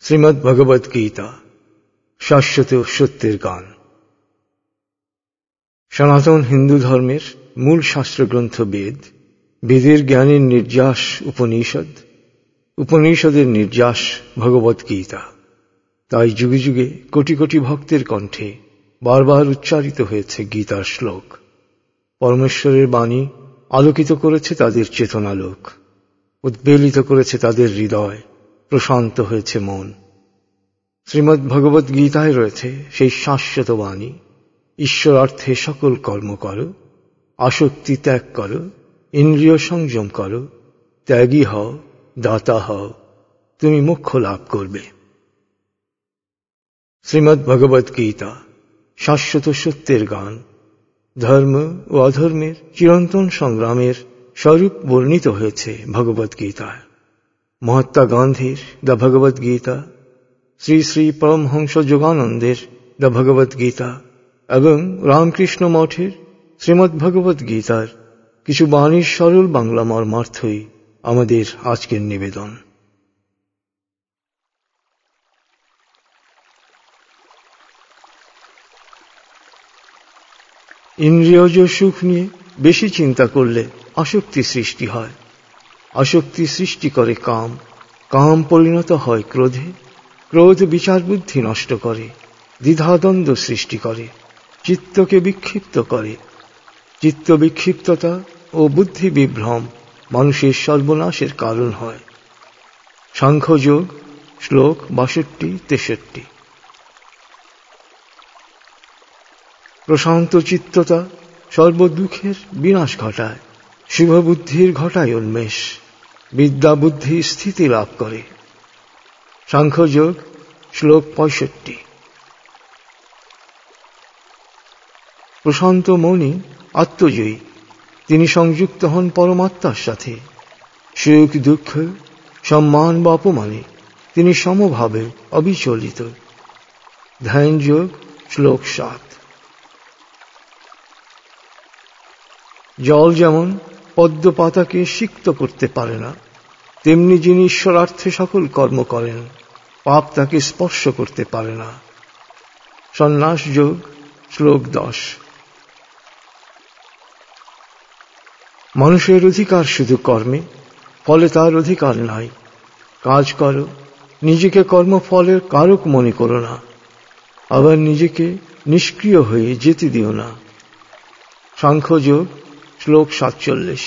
শ্রীমদ্ ভগবদ গীতা শাশ্বত সত্যের গান। সনাতন হিন্দু ধর্মের মূল শাস্ত্রগ্রন্থ বেদ, বেদের জ্ঞানের নির্যাস উপনিষদ, উপনিষদের নির্যাস ভগবদ গীতা। তাই যুগে যুগে কোটি কোটি ভক্তের কণ্ঠে বারবার উচ্চারিত হয়েছে গীতার শ্লোক। পরমেশ্বরের বাণী আলোকিত করেছে তাদের চেতনালোক, উদ্বেলিত করেছে তাদের হৃদয়, প্রশান্ত হয়েছে মন। শ্রীমদ্ ভগবদ গীতায় রয়েছে সেই শাশ্বত বাণী, ঈশ্বরার্থে সকল কর্ম করো, আসক্তি ত্যাগ করো, ইন্দ্রিয় সংযম করো, ত্যাগী হও, দাতা হও, তুমি মোক্ষ লাভ করবে। শ্রীমদ্ ভগবদ গীতা শাশ্বত সত্যের গান। ধর্ম ও অধর্মের চিরন্তন সংগ্রামের স্বরূপ বর্ণিত হয়েছে ভগবদ গীতায়। মহাত্মা গান্ধীর দ্য ভগবদ গীতা, শ্রী শ্রী পরমহংস যোগানন্দের দ্য ভগবদ গীতা এবং রামকৃষ্ণ মঠের শ্রীমদ্ ভগবদ গীতার কিছু বাণীর সরল বাংলা মর্মার্থই আমাদের আজকের নিবেদন। ইন্দ্রিয়জ সুখ নিয়ে বেশি চিন্তা করলে আসক্তি সৃষ্টি হয়। আসক্তি সৃষ্টি করে কাম, কাম পরিণত হয় ক্রোধে, ক্রোধ বিচার বুদ্ধি নষ্ট করে, দ্বিধাদ্বন্দ্ব সৃষ্টি করে, চিত্তকে বিক্ষিপ্ত করে। চিত্ত বিক্ষিপ্ততা ও বুদ্ধি বিভ্রম মানুষের সর্বনাশের কারণ হয়। সাংখ্যযোগ শ্লোক 62-63। প্রশান্ত চিত্ততা সর্বদুঃখের বিনাশ ঘটায়, শুভ বুদ্ধির ঘটায় উন্মেষ, বিদ্যা বুদ্ধি স্থিতি লাভ করে। সাংখ্যযোগ শ্লোক 65। প্রশান্ত মনই আত্মজয়ী, তিনি সংযুক্ত হন পরমাত্মার সাথে। সুখ দুঃখ, সম্মান বা অপমানে তিনি সমভাবে অবিচলিত। ধ্যানযোগ শ্লোক 7। জল যেমন পদ্ম পাতাকে সিক্ত করতে পারে না, তেমনি যিনি ঈশ্বরার্থে সকল কর্ম করেন, পাপ তাকে স্পর্শ করতে পারে না। সন্ন্যাস যোগ শ্লোক 10। মানুষের অধিকার শুধু কর্মে, ফলে তার অধিকার নাই। কাজ করো, নিজেকে কর্মফলের কারক মনে করো না, আবার নিজেকে নিষ্ক্রিয় হয়ে যেতে দিও না। সাংখ্যযোগ শ্লোক 47।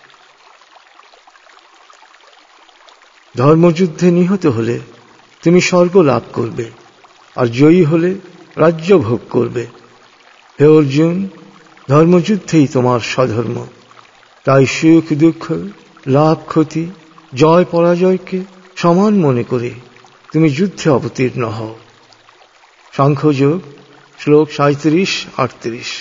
ধর্মযুদ্ধে নিহত হলে তুমি স্বর্গ লাভ করবে, আর জয়ী হলে রাজ্য ভোগ করবে। হে অর্জুন, ধর্মযুদ্ধেই তোমার স্বধর্ম। তাই সুখ দুঃখ, লাভ ক্ষতি, জয় পরাজয়কে সমান মনে করে তুমি যুদ্ধে অবতীর্ণ হও। সাংখ্যযোগ শ্লোক 37-38।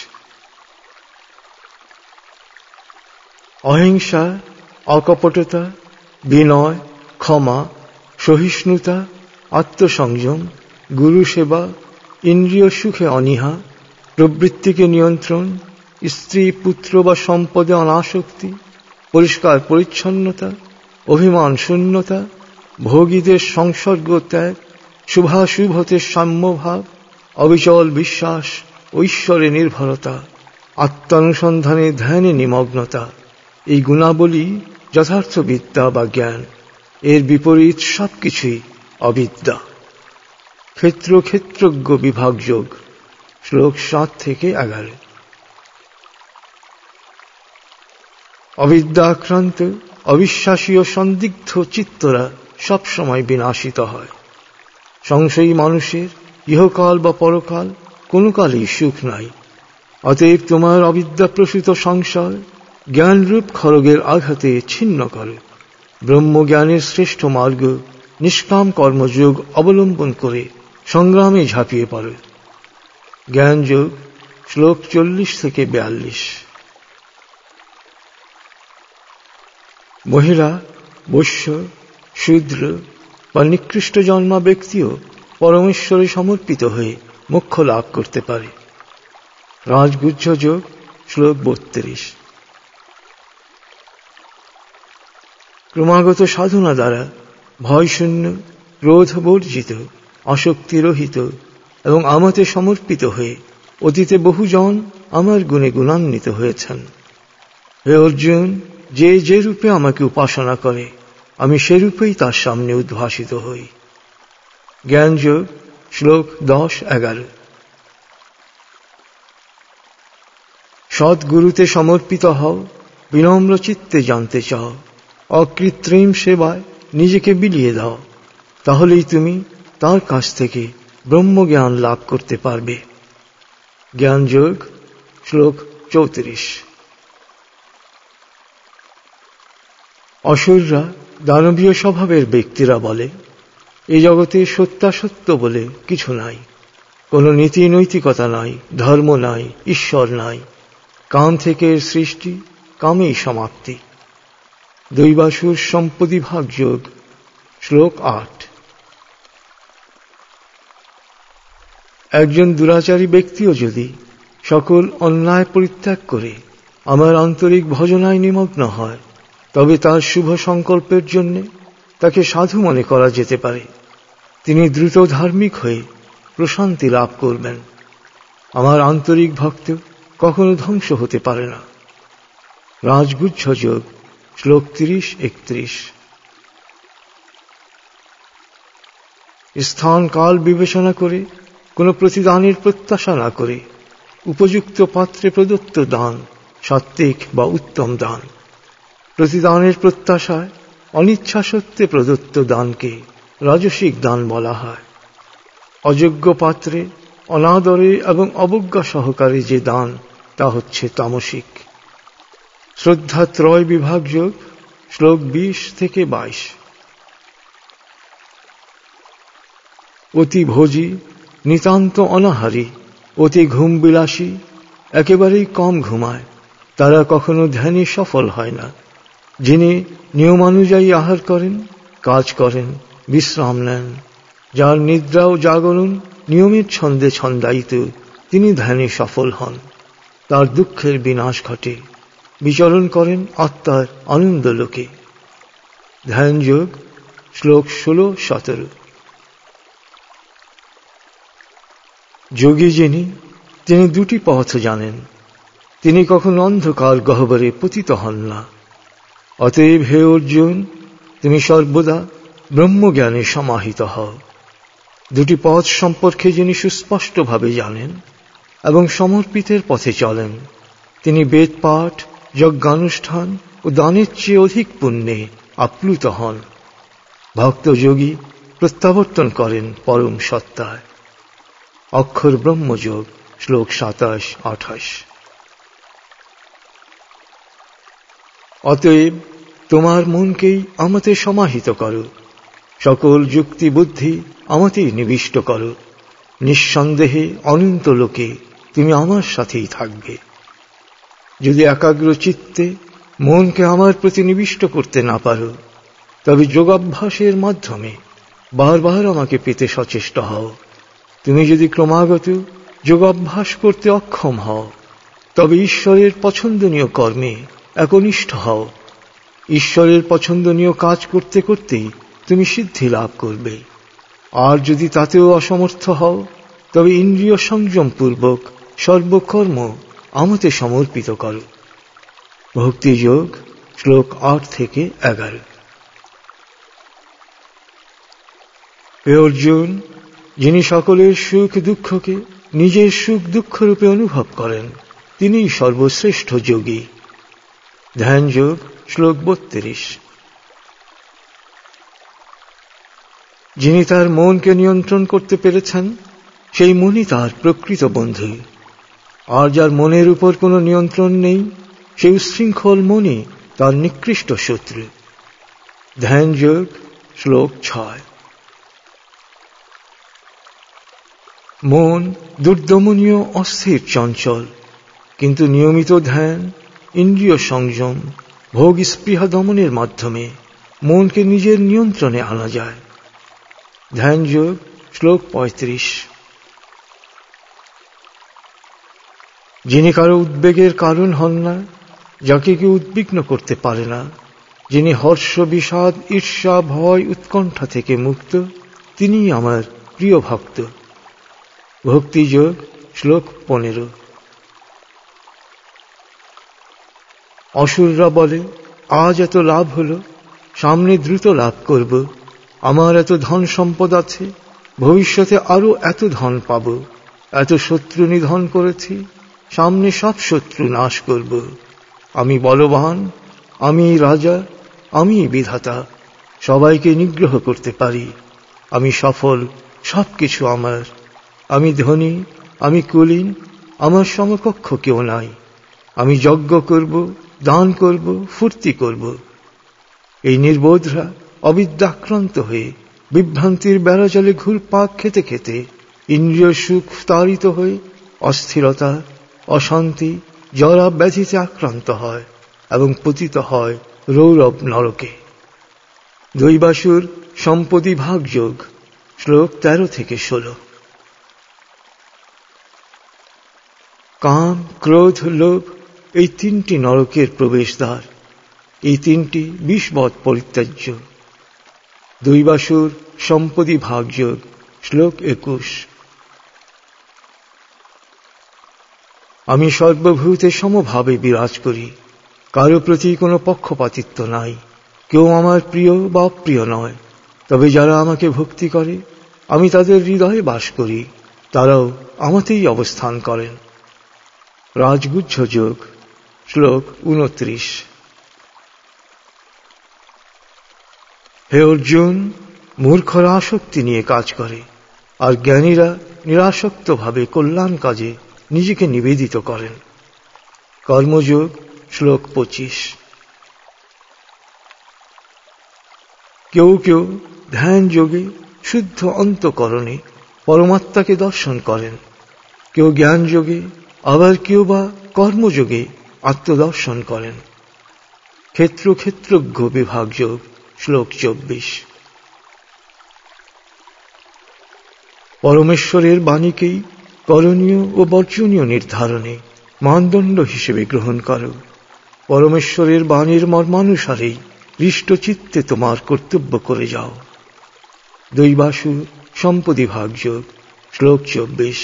অহিংসা, অকপটতা, বিনয়, ক্ষমা, সহিষ্ণুতা, আত্মসংযম, গুরু সেবা, ইন্দ্রিয় সুখে অনীহা, প্রবৃত্তিকে নিয়ন্ত্রণ, স্ত্রী পুত্র বা সম্পদে অনাসক্তি, পরিষ্কার পরিচ্ছন্নতা, অভিমান শূন্যতা, ভোগীদের সংসর্গ ত্যাগ, শুভাশুভতে সাম্যভাব, অবিচল বিশ্বাস, ঐশ্বরে নির্ভরতা, আত্মানুসন্ধানে ধ্যানে নিমগ্নতা, এই গুণাবলী যথার্থ বিদ্যা বা জ্ঞান। এর বিপরীত সবকিছুই অবিদ্যা। ক্ষেত্র ক্ষেত্রজ্ঞ বিভাগ যোগ শ্লোক 7-11। অবিদ্যা আক্রান্ত, অবিশ্বাসী ও সন্দিগ্ধ চিত্তরা সবসময় বিনাশিত হয়। সংশয়ী মানুষের ইহকাল বা পরকাল কোনো কালেই সুখ নাই। অতএব তোমার অবিদ্যাপ্রসূত সংশয় জ্ঞানরূপ খড়গের আঘাতে ছিন্ন করো। ব্রহ্মজ্ঞানের শ্রেষ্ঠ মার্গ নিষ্কাম কর্মযোগ অবলম্বন করে সংগ্রামে ঝাঁপিয়ে পড়ো। জ্ঞানযোগ শ্লোক 40-42। মহিলা, বৈশ্য, শূদ্র বা নিকৃষ্ট জন্মা ব্যক্তিও পরমেশ্বরে সমর্পিত হয়ে মোক্ষ লাভ করতে পারে। রাজগুহ্য যোগ শ্লোক 32। ক্রমাগত সাধনা দ্বারা ভয়শূন্য, ক্রোধ বর্জিত, আসক্তিরহিত এবং আমাতে সমর্পিত হয়ে অতীতে বহুজন আমার গুণে গুণান্বিত হয়েছেন। হে অর্জুন, যে যে রূপে আমাকে উপাসনা করে আমি সেরূপেই তার সামনে উদ্ভাসিত হই। জ্ঞানযোগ শ্লোক 10-11। সদ্গুরুতে সমর্পিত হও, বিনম্র চিত্তে জানতে চাও, অকৃত্রিম সেবায় নিজেকে বিলিয়ে দাও, তাহলেই তুমি তার কাছ থেকে ব্রহ্মজ্ঞান লাভ করতে পারবে। জ্ঞানযোগ শ্লোক 34। অসুররা, দানবীয় স্বভাবের ব্যক্তিরা বলে, এই জগতে সত্যাসত্য বলে কিছু নাই, কোনো নীতি নৈতিকতা নাই, ধর্ম নাই, ঈশ্বর নাই, কাম থেকে সৃষ্টি, কামেই সমাপ্তি। দৈবাসুর সম্পদিভাগ যোগ শ্লোক 8। একজন দুরাচারী ব্যক্তিও যদি সকল অন্যায় পরিত্যাগ করে আমার আন্তরিক ভজনায় নিমগ্ন হয়, তবে তার শুভ সংকল্পের জন্য তাকে সাধু মনে করা যেতে পারে। তিনি দ্রুত ধার্মিক হয়ে প্রশান্তি লাভ করবেন। আমার আন্তরিক ভক্ত কখনো ধ্বংস হতে পারে না। রাজগুচ্ছ যোগ শ্লোক 30-31। স্থান কাল বিবেচনা করে কোনো প্রতিদানের প্রত্যাশা না করে উপযুক্ত পাত্রে প্রদত্ত দান সাত্ত্বিক বা উত্তম দান। প্রতিদানের প্রত্যাশায় অনিচ্ছা সত্ত্বে প্রদত্ত দানকে রাজসিক দান বলা হয়। অযোগ্য পাত্রে অনাদরে এবং অবজ্ঞা সহকারে যে দান তা হচ্ছে তামসিক। শ্রদ্ধা ত্রয় বিভাগ যোগ শ্লোক 20-22। অতি ভোজী, নিতান্ত অনাহারী, অতি ঘুমবিলাসী, একেবারেই কম ঘুমায়, তারা কখনো ধ্যানে সফল হয় না। যিনি নিয়মানুযায়ী আহার করেন, কাজ করেন, বিশ্রাম নেন, যার নিদ্রা ও জাগরণ নিয়মের ছন্দে ছন্দায়িত, তিনি ধ্যানে সফল হন, তার দুঃখের বিনাশ ঘটে, বিচরণ করেন আত্মার আনন্দ লোকে। ধ্যান যোগ শ্লোক 16-17। যোগী যিনি, তিনি দুটি পথ জানেন, তিনি কখনো অন্ধকার গহ্বরে পতিত হন না। অতএব হে অর্জুন, তুমি সর্বদা ব্রহ্মজ্ঞানে সমাহিত হও। দুটি পথ সম্পর্কে যিনি সুস্পষ্টভাবে জানেন এবং সমর্পিতের পথে চলেন, তিনি বেদ পাঠ, যজ্ঞানুষ্ঠান ও দানের চেয়ে অধিক পুণ্যে আপ্লুত হন। ভক্তযোগী প্রত্যাবর্তন করেন পরম সত্তায়। অক্ষর ব্রহ্মযোগ শ্লোক 27-28। অতএব তোমার মনকেই আমাতে সমাহিত করো, সকল যুক্তি বুদ্ধি আমাতেই নিবিষ্ট করো। নিঃসন্দেহে অনন্ত লোকে তুমি আমার সাথেই থাকবে। যদি একাগ্র চিত্তে মনকে আমার প্রতি নিবিষ্ট করতে না পারো, তবে যোগাভ্যাসের মাধ্যমে বারবার আমাকে পেতে সচেষ্ট হও। তুমি যদি ক্রমাগত যোগাভ্যাস করতে অক্ষম হও, তবে ঈশ্বরের পছন্দনীয় কর্মে একনিষ্ঠ হও। ঈশ্বরের পছন্দনীয় কাজ করতে করতেই তুমি সিদ্ধি লাভ করবে। আর যদি তাতেও অসমর্থ হও, তবে ইন্দ্রিয় সংযম পূর্বক সর্বকর্ম আমাতে সমর্পিত করো। ভক্তিযোগ শ্লোক 8-11। হে অর্জুন, যিনি সকলের সুখ দুঃখকে নিজের সুখ দুঃখ রূপে অনুভব করেন, তিনিই সর্বশ্রেষ্ঠ যোগী। ধ্যান যোগ শ্লোক 32। যিনি তার মনকে নিয়ন্ত্রণ করতে পেরেছেন, সেই মনই তার প্রকৃত বন্ধু। আর যার মনের উপর কোনো নিয়ন্ত্রণ নেই, সেই উচ্ছৃঙ্খল মনই তার নিকৃষ্ট শত্রু। ধ্যান যোগ শ্লোক 6। মন দুর্দমনীয় অস্থির চঞ্চল, কিন্তু নিয়মিত ধ্যান, ইন্দ্রিয় সংযম, ভোগ স্পৃহা দমনের মাধ্যমে মনকে নিজের নিয়ন্ত্রণে আনা যায়। ধ্যান যোগ শ্লোক 35। যিনি কারো উদ্বেগের কারণ হন না, যাকে কেউ উদ্বিগ্ন করতে পারে না, যিনি হর্ষ বিষাদ ঈর্ষা ভয় উৎকণ্ঠা থেকে মুক্ত, তিনি আমার প্রিয় ভক্ত। ভক্তিযোগ শ্লোক 15। অসুররা বলে, আজ এত লাভ হলো, সামনে দ্রুত লাভ করব। আমার এত ধন সম্পদ আছে, ভবিষ্যতে আরো এত ধন পাব। এত শত্রু নিধন করেছি, সামনে সব শত্রু নাশ করব। আমি বলবান, আমি রাজা, আমি বিধাতা, সবাইকে নিগ্রহ করতে পারি। আমি সফল, সবকিছু আমার। আমি ধনী, আমি কুলীন, আমার সমকক্ষ কেউ নাই। আমি যজ্ঞ করব, দান করব, ফুর্তি করব। এই নির্বোধরা অবিদ্যাক্রান্ত হয়ে বিভ্রান্তির বেড়াজালে ঘুরপাক খেতে খেতে ইন্দ্রিয় সুখ তাড়িত হয়ে অস্থিরতা, অশান্তি, জরা ব্যাধিতে আক্রান্ত হয় এবং পতিত হয় রৌরব নরকে। দৈবাসুর সম্পত্তি ভাগ যোগ শ্লোক 13-16। কাম, ক্রোধ, লোভ এই তিনটি নরকের প্রবেশদ্বার। এই তিনটি বিষবৎ পরিত্যাজ্য। দৈবাসুর সম্পত্তি ভাগ যোগ শ্লোক 21। আমি সর্বভূতে সমভাবে বিরাজ করি, কারো প্রতি কোনো পক্ষপাতিত্ব নাই। কেউ আমার প্রিয় বা অপ্রিয় নয়, তবে যারা আমাকে ভক্তি করে আমি তাদের হৃদয়ে বাস করি, তারাও আমাতেই অবস্থান করেন। রাজগুহ্য যোগ শ্লোক 29। হে অর্জুন, মূর্খরা আসক্তি নিয়ে কাজ করে, আর জ্ঞানীরা নিরাসক্তভাবে কল্যাণ কাজে নিজেকে নিবেদিত করেন। কর্মযোগ শ্লোক 25। কেউ কেউ ধ্যান যোগে শুদ্ধ অন্তঃকরণে পরমাত্মাকে দর্শন করেন, কেউ জ্ঞান যোগে, আবার কেউ বা কর্মযোগে আত্মদর্শন করেন। ক্ষেত্র ক্ষেত্রজ্ঞ বিভাগ যোগ শ্লোক 24। পরমেশ্বরের বাণীকেই করণীয় ও বর্জনীয় নির্ধারণে মানদণ্ড হিসেবে গ্রহণ করো। পরমেশ্বরের বাণীর মর্মানুসারেই হৃষ্টচিত্তে তোমার কর্তব্য করে যাও। দৈবাসুর সম্পত্তি ভাগ যোগ শ্লোক 24।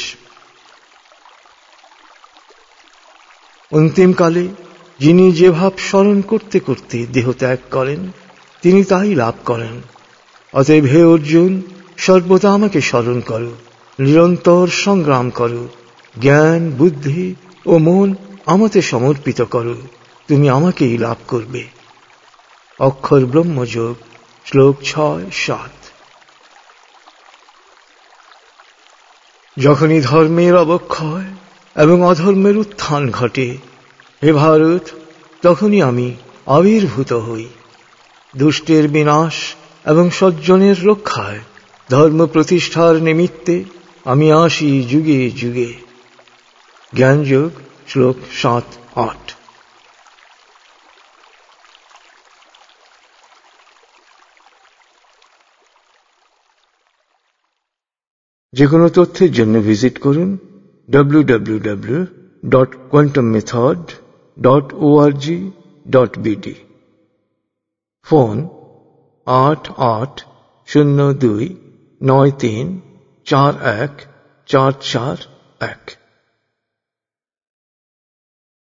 অন্তিমকালে যিনি যে ভাব স্মরণ করতে করতে দেহ ত্যাগ করেন, তিনি তাই লাভ করেন। অতএব হে অর্জুন, সর্বদা আমাকে স্মরণ করো, নিরন্তর সংগ্রাম করো, জ্ঞান, বুদ্ধি ও মন আমাতে সমর্পিত করো, তুমি আমাকেই লাভ করবে। অক্ষর ব্রহ্মযোগ শ্লোক 6-7। যখনই ধর্মের অবক্ষয় এবং অধর্মের উত্থান ঘটে, হে ভারত, তখনই আমি আবির্ভূত হই। দুষ্টের বিনাশ এবং সজ্জনের রক্ষায়, ধর্ম প্রতিষ্ঠার নিমিত্তে আমি আসি যুগে যুগে। জ্ঞানযোগ শ্লোক 7-8। যে কোনো তথ্যের জন্য ভিজিট করুন www.quantummethod.org.bd। ফোন 880293414441।